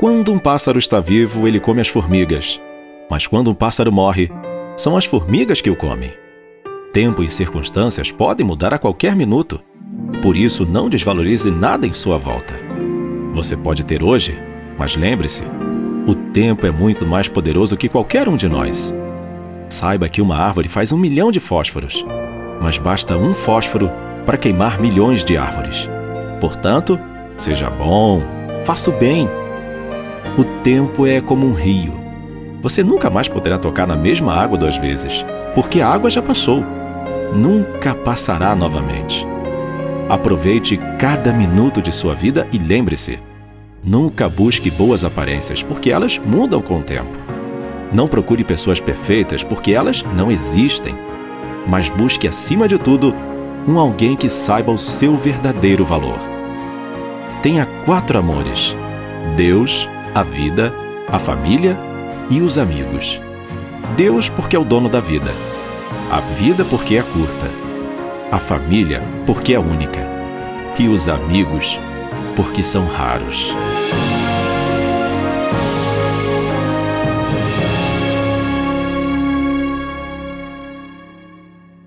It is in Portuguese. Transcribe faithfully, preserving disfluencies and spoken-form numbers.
Quando um pássaro está vivo, ele come as formigas. Mas quando um pássaro morre, são as formigas que o comem. Tempo e circunstâncias podem mudar a qualquer minuto. Por isso, não desvalorize nada em sua volta. Você pode ter hoje, mas lembre-se, o tempo é muito mais poderoso que qualquer um de nós. Saiba que uma árvore faz um milhão de fósforos, mas basta um fósforo para queimar milhões de árvores. Portanto, seja bom, faça o bem. O tempo é como um rio. Você nunca mais poderá tocar na mesma água duas vezes, porque a água já passou. Nunca passará novamente. Aproveite cada minuto de sua vida e lembre-se, nunca busque boas aparências, porque elas mudam com o tempo. Não procure pessoas perfeitas, porque elas não existem. Mas busque, acima de tudo, um alguém que saiba o seu verdadeiro valor. Tenha quatro amores: Deus, a vida, a família e os amigos. Deus porque é o dono da vida. A vida porque é curta. A família porque é única. E os amigos porque são raros.